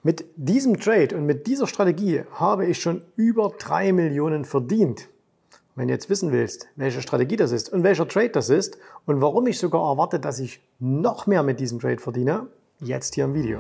Mit diesem Trade und mit dieser Strategie habe ich schon über 3 Millionen verdient. Wenn du jetzt wissen willst, welche Strategie das ist und welcher Trade das ist und warum ich sogar erwarte, dass ich noch mehr mit diesem Trade verdiene, jetzt hier im Video.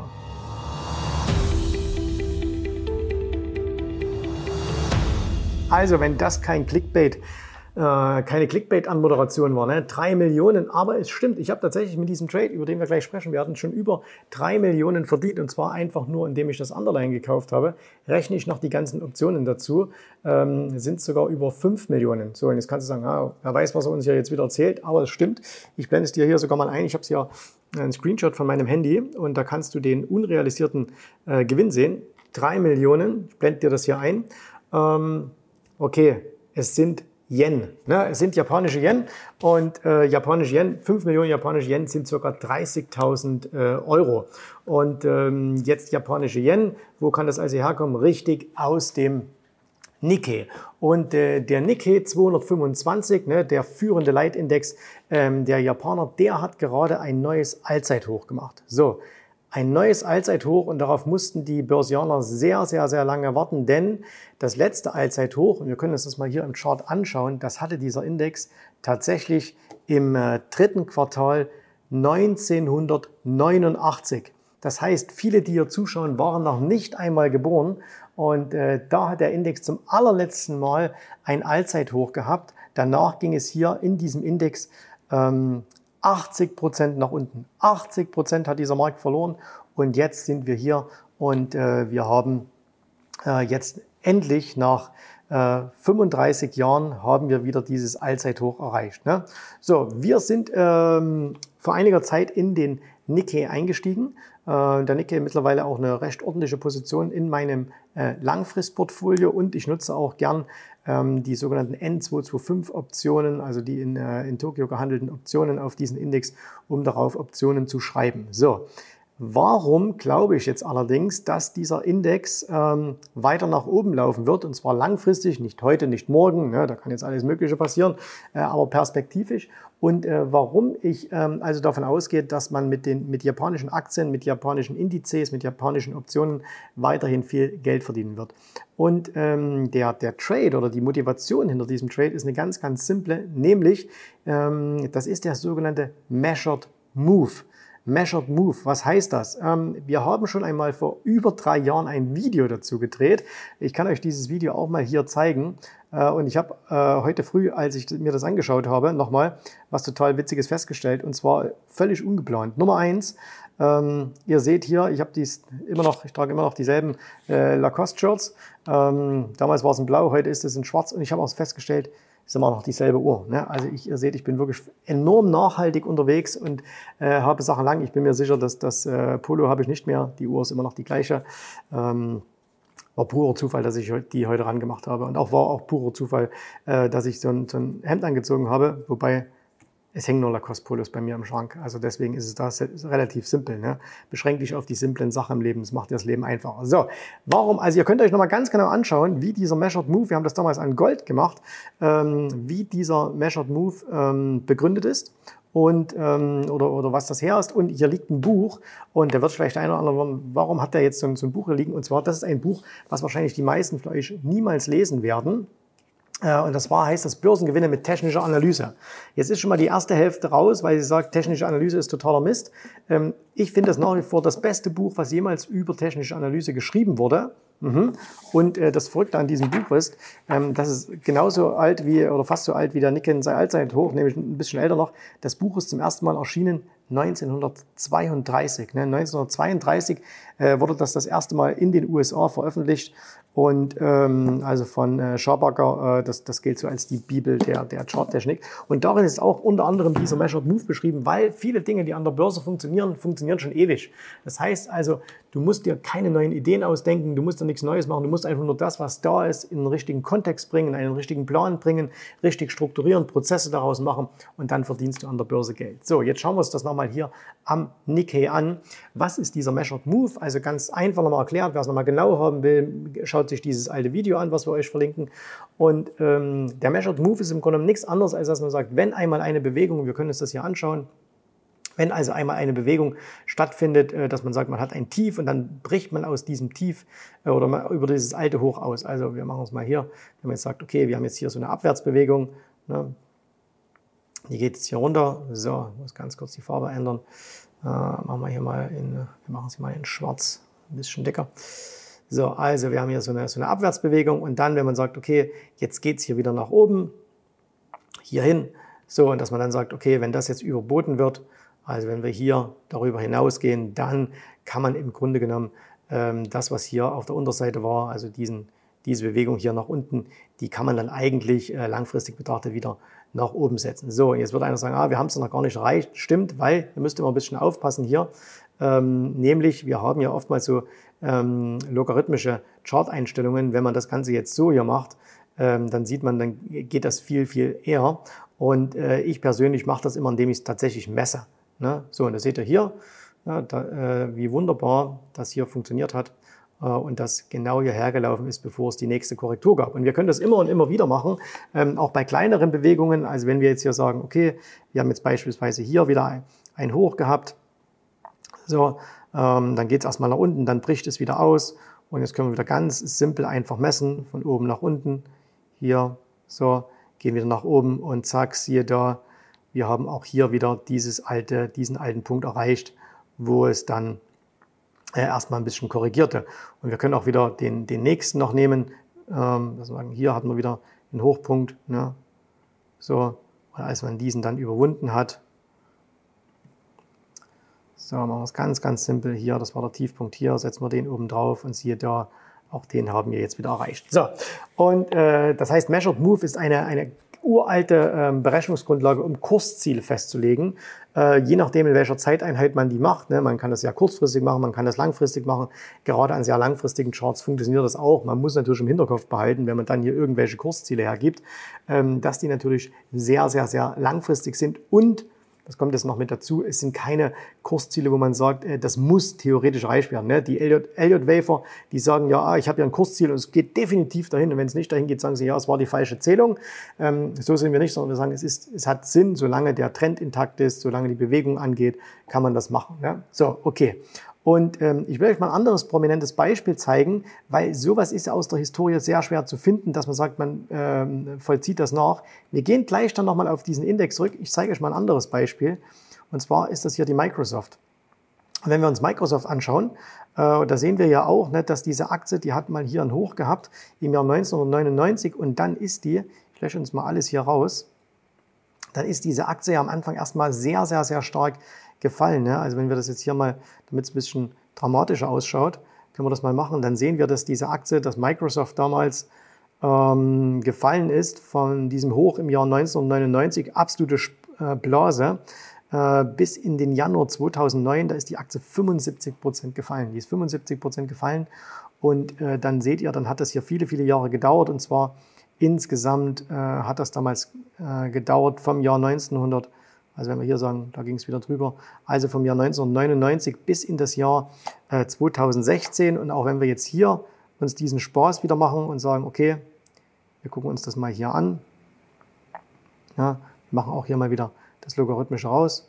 Also, wenn das keine Clickbait-Anmoderation war, ne? 3 Millionen, aber es stimmt, ich habe tatsächlich mit diesem Trade, über den wir gleich sprechen werden, schon über 3 Millionen verdient und zwar einfach nur, indem ich das Underline gekauft habe. Rechne ich noch die ganzen Optionen dazu, sind es sogar über 5 Millionen. So, und jetzt kannst du sagen, wer weiß, was er uns hier jetzt wieder erzählt, aber es stimmt. Ich blende es dir hier sogar mal ein, ich habe hier einen Screenshot von meinem Handy und da kannst du den unrealisierten Gewinn sehen. 3 Millionen, ich blende dir das hier ein. Okay, es sind Yen, ne? Es sind japanische Yen und japanische Yen, 5 Millionen japanische Yen sind ca. 30.000 Euro. Und jetzt japanische Yen, wo kann das also herkommen? Richtig aus dem Nikkei. Und der Nikkei 225, ne, der führende Leitindex der Japaner, der hat gerade ein neues Allzeithoch gemacht. So. Ein neues Allzeithoch und darauf mussten die Börsianer sehr, sehr, sehr lange warten, denn das letzte Allzeithoch, und wir können uns das mal hier im Chart anschauen, das hatte dieser Index tatsächlich im dritten Quartal 1989. Das heißt, viele, die hier zuschauen, waren noch nicht einmal geboren und da hat der Index zum allerletzten Mal ein Allzeithoch gehabt. Danach ging es hier in diesem Index 80% nach unten. 80% hat dieser Markt verloren und jetzt sind wir hier und wir haben jetzt endlich nach 35 Jahren haben wir wieder dieses Allzeithoch erreicht. Ne? So, wir sind vor einiger Zeit in den Nikkei eingestiegen. Der Nikkei mittlerweile auch eine recht ordentliche Position in meinem Langfristportfolio und ich nutze auch gern die sogenannten N225-Optionen, also die in Tokio gehandelten Optionen auf diesen Index, um darauf Optionen zu schreiben. So, warum glaube ich jetzt allerdings, dass dieser Index weiter nach oben laufen wird und zwar langfristig, nicht heute, nicht morgen, ne, da kann jetzt alles Mögliche passieren, aber perspektivisch und warum ich also davon ausgehe, dass man mit japanischen Aktien, mit japanischen Indizes, mit japanischen Optionen weiterhin viel Geld verdienen wird. Und der Trade oder die Motivation hinter diesem Trade ist eine ganz, ganz simple, nämlich das ist der sogenannte Measured Move. Measured Move, was heißt das? Wir haben schon einmal vor über 3 Jahren ein Video dazu gedreht. Ich kann euch dieses Video auch mal hier zeigen. Und ich habe heute früh, als ich mir das angeschaut habe, nochmal was total Witziges festgestellt. Und zwar völlig ungeplant. Nummer 1, ihr seht hier, ich trage immer noch dieselben Lacoste-Shirts. Damals war es in Blau, heute ist es in Schwarz. Und ich habe auch festgestellt, ist immer noch dieselbe Uhr. Ne? Also ihr seht, ich bin wirklich enorm nachhaltig unterwegs und habe Sachen lang. Ich bin mir sicher, dass das Polo habe ich nicht mehr. Die Uhr ist immer noch die gleiche. War purer Zufall, dass ich die heute rangemacht habe. Und war auch purer Zufall, dass ich so ein Hemd angezogen habe. Wobei es hängen nur Lacoste-Polos bei mir im Schrank. Also deswegen ist es da relativ simpel. Ne? Beschränkt dich auf die simplen Sachen im Leben. Das macht dir das Leben einfacher. So, warum? Also ihr könnt euch nochmal ganz genau anschauen, wie dieser Measured Move, wir haben das damals an Gold gemacht, wie dieser Measured Move begründet ist. Und, oder was das her ist. Und hier liegt ein Buch und da wird vielleicht einer oder andere, warum hat der jetzt so ein Buch hier liegen? Und zwar, das ist ein Buch, was wahrscheinlich die meisten von euch niemals lesen werden. Und das heißt das Börsengewinne mit technischer Analyse. Jetzt ist schon mal die erste Hälfte raus, weil sie sagt, technische Analyse ist totaler Mist. Ich finde das nach wie vor das beste Buch, was jemals über technische Analyse geschrieben wurde. Und das Verrückte an diesem Buch ist, das ist genauso alt wie, oder fast so alt wie der Nikkei sei Allzeithoch, nämlich ein bisschen älter noch. Das Buch ist zum ersten Mal erschienen 1932. 1932 wurde das erste Mal in den USA veröffentlicht und also von Schabacker, das gilt so als die Bibel der Charttechnik. Und darin ist auch unter anderem dieser Measured Move beschrieben, weil viele Dinge, die an der Börse funktionieren schon ewig. Das heißt also, du musst dir keine neuen Ideen ausdenken, du musst dir nichts Neues machen, du musst einfach nur das, was da ist, in einen richtigen Kontext bringen, in einen richtigen Plan bringen, richtig strukturieren, Prozesse daraus machen und dann verdienst du an der Börse Geld. So, jetzt schauen wir uns das nochmal hier am Nikkei an. Was ist dieser Measured Move? Also ganz einfach nochmal erklärt, wer es nochmal genau haben will, schaut sich dieses alte Video an, was wir euch verlinken. Und der Measured Move ist im Grunde nichts anderes, als dass man sagt, wenn einmal eine Bewegung, wir können uns das hier anschauen, Wenn also einmal eine Bewegung stattfindet, dass man sagt, man hat ein Tief und dann bricht man aus diesem Tief oder mal über dieses alte Hoch aus. Also wir machen es mal hier, wenn man jetzt sagt, okay, wir haben jetzt hier so eine Abwärtsbewegung, ne, die geht jetzt hier runter. So, ich muss ganz kurz die Farbe ändern. Machen wir hier mal wir machen es mal in schwarz, ein bisschen dicker. So, also wir haben hier so eine Abwärtsbewegung und dann, wenn man sagt, okay, jetzt geht es hier wieder nach oben, hier hin, so, und dass man dann sagt, okay, wenn das jetzt überboten wird, also wenn wir hier darüber hinausgehen, dann kann man im Grunde genommen das, was hier auf der Unterseite war, also diese Bewegung hier nach unten, die kann man dann eigentlich langfristig betrachtet wieder nach oben setzen. So, und jetzt wird einer sagen, wir haben es noch gar nicht erreicht. Stimmt, weil ihr müsst immer ein bisschen aufpassen hier. Nämlich, wir haben ja oftmals so logarithmische Chart-Einstellungen. Wenn man das Ganze jetzt so hier macht, dann sieht man, dann geht das viel, viel eher. Und ich persönlich mache das immer, indem ich es tatsächlich messe. Ne? So, und das seht ihr hier, wie wunderbar das hier funktioniert hat und das genau hierher gelaufen ist, bevor es die nächste Korrektur gab. Und wir können das immer und immer wieder machen, auch bei kleineren Bewegungen. Also wenn wir jetzt hier sagen, okay, wir haben jetzt beispielsweise hier wieder ein Hoch gehabt, so, dann geht es erstmal nach unten, dann bricht es wieder aus und jetzt können wir wieder ganz simpel einfach messen, von oben nach unten, hier, so, gehen wieder nach oben und zack, siehe da, wir haben auch hier wieder diesen alten Punkt erreicht, wo es dann erstmal ein bisschen korrigierte. Und wir können auch wieder den nächsten noch nehmen. Hier hatten wir wieder einen Hochpunkt. Ne? So, und als man diesen dann überwunden hat, so, machen wir es ganz, ganz simpel hier. Das war der Tiefpunkt hier. Setzen wir den oben drauf und siehe da, auch den haben wir jetzt wieder erreicht. So, und das heißt, Measured Move ist eine uralte Berechnungsgrundlage, um Kursziele festzulegen. Je nachdem, in welcher Zeiteinheit man die macht. Ne? Man kann das ja kurzfristig machen, man kann das langfristig machen. Gerade an sehr langfristigen Charts funktioniert das auch. Man muss natürlich im Hinterkopf behalten, wenn man dann hier irgendwelche Kursziele hergibt, dass die natürlich sehr, sehr, sehr langfristig sind und das kommt jetzt noch mit dazu, es sind keine Kursziele, wo man sagt, das muss theoretisch erreicht werden. Ne? Die Elliott-Wafer, die sagen, ja, ich habe ja ein Kursziel und es geht definitiv dahin. Und wenn es nicht dahin geht, sagen sie, ja, es war die falsche Zählung. So sind wir nicht, sondern wir sagen, es hat Sinn, solange der Trend intakt ist, solange die Bewegung angeht, kann man das machen. Ne? So, okay. Und ich will euch mal ein anderes prominentes Beispiel zeigen, weil sowas ist ja aus der Historie sehr schwer zu finden, dass man sagt, man vollzieht das nach. Wir gehen gleich dann nochmal auf diesen Index zurück. Ich zeige euch mal ein anderes Beispiel. Und zwar ist das hier die Microsoft. Und wenn wir uns Microsoft anschauen, da sehen wir ja auch, ne, dass diese Aktie, die hat mal hier ein Hoch gehabt im Jahr 1999 und dann ist die, ich lösche uns mal alles hier raus, dann ist diese Aktie ja am Anfang erstmal sehr, sehr, sehr stark gefallen. Ne? Also wenn wir das jetzt hier mal, damit es ein bisschen dramatischer ausschaut, können wir das mal machen, dann sehen wir, dass diese Aktie, dass Microsoft damals gefallen ist von diesem Hoch im Jahr 1999, absolute Blase, bis in den Januar 2009, da ist die Aktie 75% gefallen. Die ist 75% gefallen und dann seht ihr, dann hat das hier viele, viele Jahre gedauert und zwar insgesamt hat das damals gedauert vom Jahr 1900, also wenn wir hier sagen, da ging es wieder drüber, also vom Jahr 1999 bis in das Jahr 2016 und auch wenn wir jetzt hier uns diesen Spaß wieder machen und sagen, okay, wir gucken uns das mal hier an, ja, wir machen auch hier mal wieder das Logarithmische raus,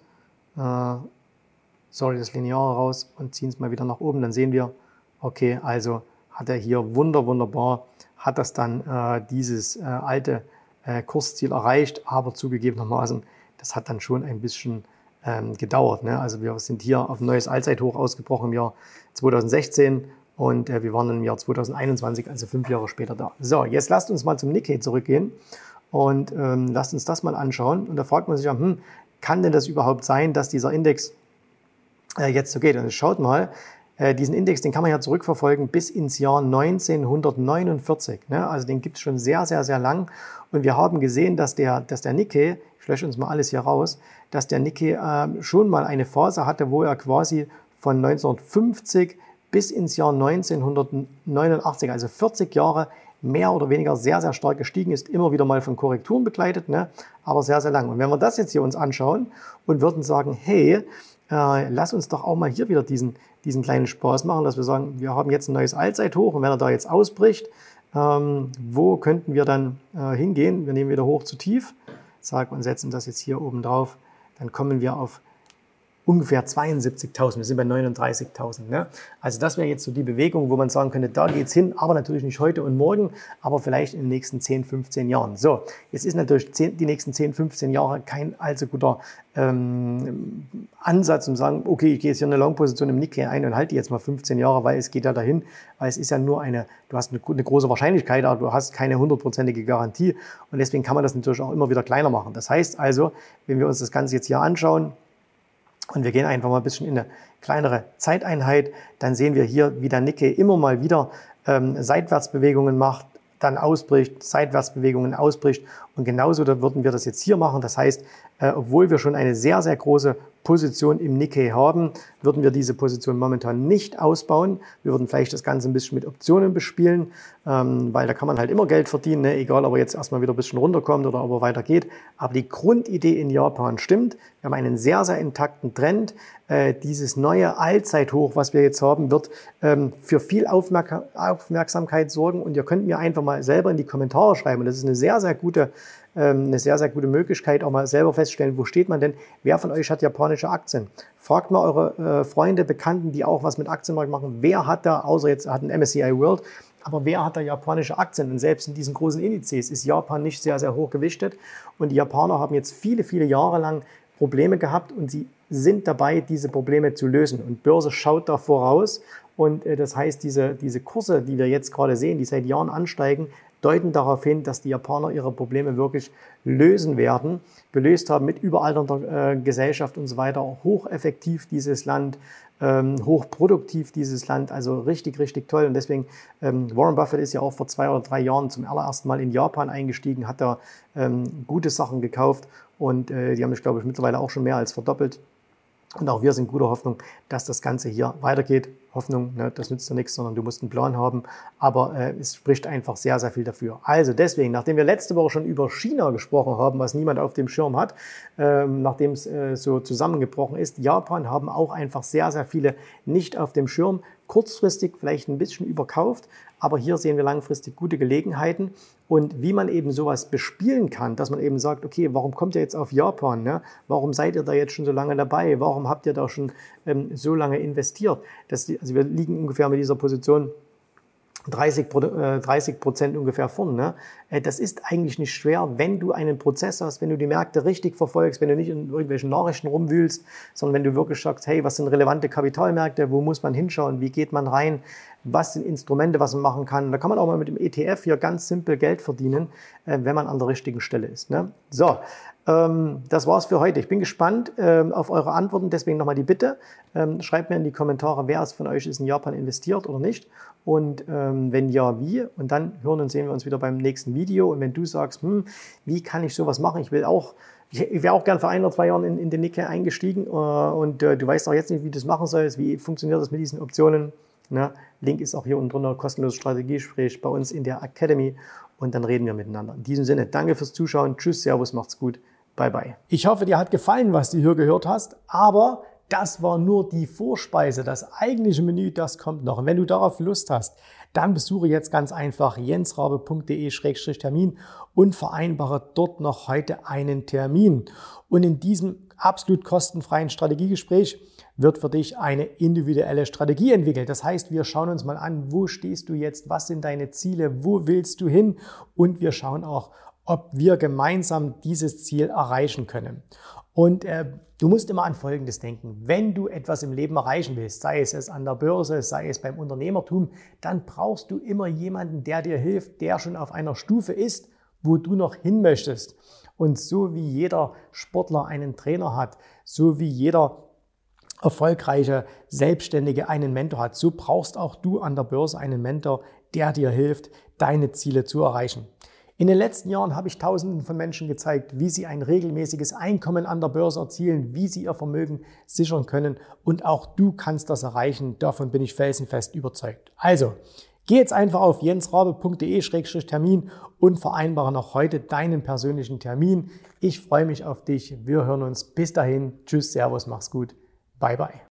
das Lineare raus und ziehen es mal wieder nach oben, dann sehen wir, okay, also hat er hier wunderbar, hat das dann dieses alte Kursziel erreicht, aber zugegebenermaßen, das hat dann schon ein bisschen gedauert. Ne? Also wir sind hier auf ein neues Allzeithoch ausgebrochen im Jahr 2016 und wir waren im Jahr 2021, also 5 Jahre später da. So, jetzt lasst uns mal zum Nikkei zurückgehen und lasst uns das mal anschauen. Und da fragt man sich ja, kann denn das überhaupt sein, dass dieser Index jetzt so geht? Und schaut mal, diesen Index, den kann man ja zurückverfolgen bis ins Jahr 1949. Ne? Also den gibt es schon sehr, sehr, sehr lang. Und wir haben gesehen, dass der Nikkei, ich lösche uns mal alles hier raus, dass der Nikkei schon mal eine Phase hatte, wo er quasi von 1950 bis ins Jahr 1989, also 40 Jahre, mehr oder weniger sehr, sehr stark gestiegen ist, immer wieder mal von Korrekturen begleitet, ne? Aber sehr, sehr lang. Und wenn wir das jetzt hier uns anschauen und würden sagen, hey, lass uns doch auch mal hier wieder diesen kleinen Spaß machen, dass wir sagen, wir haben jetzt ein neues Allzeithoch und wenn er da jetzt ausbricht, wo könnten wir dann hingehen? Wir nehmen wieder hoch zu tief, zack, und setzen das jetzt hier oben drauf. Dann kommen wir auf ungefähr 72.000. Wir sind bei 39.000. Ne? Also das wäre jetzt so die Bewegung, wo man sagen könnte, da geht's hin, aber natürlich nicht heute und morgen, aber vielleicht in den nächsten 10, 15 Jahren. So, jetzt ist natürlich die nächsten 10, 15 Jahre kein allzu guter Ansatz, um zu sagen, okay, ich gehe jetzt hier eine Long-Position im Nikkei ein und halte die jetzt mal 15 Jahre, weil es geht ja dahin, weil es ist ja nur du hast eine große Wahrscheinlichkeit, aber du hast keine 100%ige Garantie und deswegen kann man das natürlich auch immer wieder kleiner machen. Das heißt also, wenn wir uns das Ganze jetzt hier anschauen und wir gehen einfach mal ein bisschen in eine kleinere Zeiteinheit, dann sehen wir hier, wie der Nikkei immer mal wieder Seitwärtsbewegungen macht, dann ausbricht, Seitwärtsbewegungen ausbricht und genauso würden wir das jetzt hier machen. Das heißt, obwohl wir schon eine sehr, sehr große Position im Nikkei haben, würden wir diese Position momentan nicht ausbauen. Wir würden vielleicht das Ganze ein bisschen mit Optionen bespielen, weil da kann man halt immer Geld verdienen, ne? Egal ob er jetzt erstmal wieder ein bisschen runterkommt oder ob er weitergeht. Aber die Grundidee in Japan stimmt. Wir haben einen sehr, sehr intakten Trend. Dieses neue Allzeithoch, was wir jetzt haben, wird für viel Aufmerksamkeit sorgen. Und ihr könnt mir einfach mal selber in die Kommentare schreiben. Und das ist eine sehr, sehr gute Möglichkeit, auch mal selber feststellen, wo steht man denn? Wer von euch hat japanische Aktien? Fragt mal eure Freunde, Bekannten, die auch was mit Aktienmarkt machen. Wer hat da, außer jetzt hat ein MSCI World, aber wer hat da japanische Aktien? Und selbst in diesen großen Indizes ist Japan nicht sehr, sehr hoch gewichtet. Und die Japaner haben jetzt viele, viele Jahre lang Probleme gehabt und sie sind dabei, diese Probleme zu lösen. Und Börse schaut da voraus. Und das heißt, diese Kurse, die wir jetzt gerade sehen, die seit Jahren ansteigen, deuten darauf hin, dass die Japaner ihre Probleme wirklich lösen werden, gelöst haben mit überalternder Gesellschaft und so weiter. Hocheffektiv dieses Land, hochproduktiv dieses Land, also richtig, richtig toll. Und deswegen, Warren Buffett ist ja auch vor 2 oder 3 Jahren zum allerersten Mal in Japan eingestiegen, hat da gute Sachen gekauft und die haben sich, glaube ich, mittlerweile auch schon mehr als verdoppelt. Und auch wir sind guter Hoffnung, dass das Ganze hier weitergeht. Hoffnung, ne, das nützt ja nichts, sondern du musst einen Plan haben. Aber es spricht einfach sehr, sehr viel dafür. Also deswegen, nachdem wir letzte Woche schon über China gesprochen haben, was niemand auf dem Schirm hat, nachdem es so zusammengebrochen ist, Japan haben auch einfach sehr, sehr viele nicht auf dem Schirm. Kurzfristig vielleicht ein bisschen überkauft, aber hier sehen wir langfristig gute Gelegenheiten. Und wie man eben sowas bespielen kann, dass man eben sagt, okay, warum kommt ihr jetzt auf Japan? Ne? Warum seid ihr da jetzt schon so lange dabei? Warum habt ihr da schon so lange investiert? Also wir liegen ungefähr mit dieser Position 30% ungefähr vorn. Ne? Das ist eigentlich nicht schwer, wenn du einen Prozess hast, wenn du die Märkte richtig verfolgst, wenn du nicht in irgendwelchen Nachrichten rumwühlst, sondern wenn du wirklich sagst, hey, was sind relevante Kapitalmärkte, wo muss man hinschauen, wie geht man rein, was sind Instrumente, was man machen kann. Da kann man auch mal mit dem ETF hier ganz simpel Geld verdienen, wenn man an der richtigen Stelle ist. Ne? So, das war's für heute. Ich bin gespannt auf eure Antworten, deswegen nochmal die Bitte. Schreibt mir in die Kommentare, wer es von euch ist in Japan investiert oder nicht. Und wenn ja, wie? Und dann hören und sehen wir uns wieder beim nächsten Video. Und wenn du sagst, wie kann ich sowas machen? Ich wäre auch gern vor 1 oder 2 Jahren in den Nikkei eingestiegen und du weißt auch jetzt nicht, wie du das machen sollst. Wie funktioniert das mit diesen Optionen? Na, Link ist auch hier unten drunter, kostenloses Strategiegespräch bei uns in der Academy und dann reden wir miteinander. In diesem Sinne, danke fürs Zuschauen. Tschüss, Servus, macht's gut. Bye, bye. Ich hoffe, dir hat gefallen, was du hier gehört hast, aber das war nur die Vorspeise. Das eigentliche Menü, das kommt noch. Und wenn du darauf Lust hast, dann besuche jetzt ganz einfach jensrabe.de/Termin und vereinbare dort noch heute einen Termin. Und in diesem absolut kostenfreien Strategiegespräch wird für dich eine individuelle Strategie entwickelt. Das heißt, wir schauen uns mal an, wo stehst du jetzt, was sind deine Ziele, wo willst du hin und wir schauen auch, ob wir gemeinsam dieses Ziel erreichen können. Und du musst immer an Folgendes denken. Wenn du etwas im Leben erreichen willst, sei es an der Börse, sei es beim Unternehmertum, dann brauchst du immer jemanden, der dir hilft, der schon auf einer Stufe ist, wo du noch hin möchtest. Und so wie jeder Sportler einen Trainer hat, so wie jeder erfolgreiche Selbstständige einen Mentor hat, so brauchst auch du an der Börse einen Mentor, der dir hilft, deine Ziele zu erreichen. In den letzten Jahren habe ich Tausenden von Menschen gezeigt, wie sie ein regelmäßiges Einkommen an der Börse erzielen, wie sie ihr Vermögen sichern können und auch du kannst das erreichen. Davon bin ich felsenfest überzeugt. Also, geh jetzt einfach auf jensrabe.de/Termin und vereinbare noch heute deinen persönlichen Termin. Ich freue mich auf dich. Wir hören uns. Bis dahin. Tschüss, Servus, mach's gut. Bye, bye.